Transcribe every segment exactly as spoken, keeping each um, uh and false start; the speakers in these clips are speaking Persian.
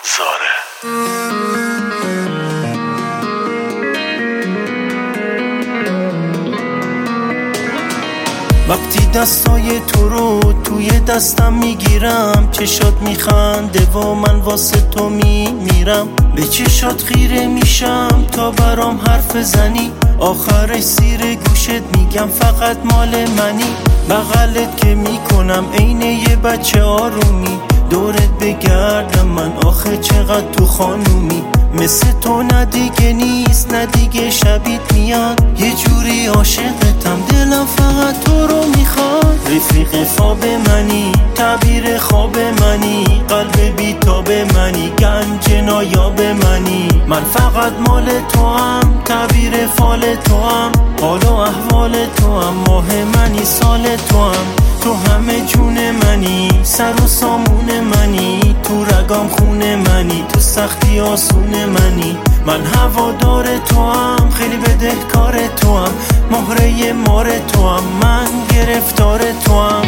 زاره. وقتی دستای تو رو توی دستم میگیرم، چشات میخنده و من واسه تو میمیرم. به چشات خیره میشم تا برام حرف زنی، آخرش زیر گوشت میگم فقط مال منی. بغلت که میکنم عین یه بچه آرومی، دورت بگردم من آخه چقدر تو خانومی. مثل تو ندیگه نیست، ندیگه شبیت میاد، یه جوری عاشقتم دلم فقط تو رو میخواد. رفیق خواب منی، تعبیر خواب منی، قلب بیتاب منی، گنج نایاب منی. من فقط مال تو هم، تعبیر فال تو هم، حال و احوال تو هم، ماه منی سال تو هم. تو همه جون منی، سر و سامون منی، تو رگام خون منی، تو سختی آسون منی. من هوادار تو هم، خیلی بدهکار تو هم، مهره مار تو هم، من گرفتار تو هم.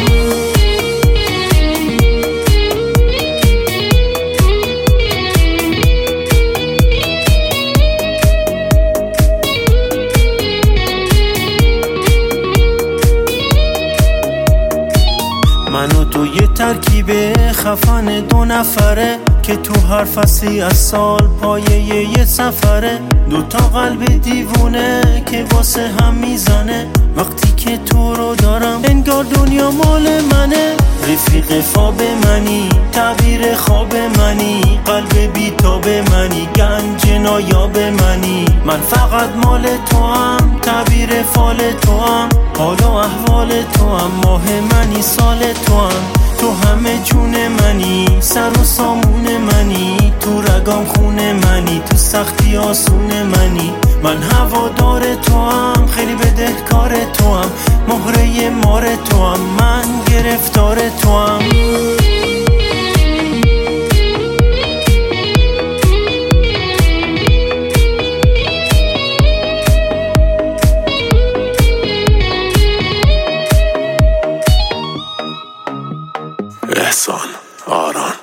من و تو یه ترکیب خفن دو نفره، که تو هر فصلی از سال پایه یه سفره. دوتا قلب دیوونه که واسه هم میزنه، وقتی که تو رو دارم انگار دنیا مال منه. رفیق خواب منی، تعبیر خواب منی، قلب بیتاب منی، گنج نایاب منی. من فقط مال تو هم، تعبیر فال تو هم، حال و احوال تو هم، ماه منی سال تو هم. تو همه جون منی، سر و سامون منی، تو رگام خون منی، تو سختی آسون منی. من هوادار تو هم، خیلی بدهکار تو هم، مهره مار تو هم، من گرفتار تو هم. احسان آران.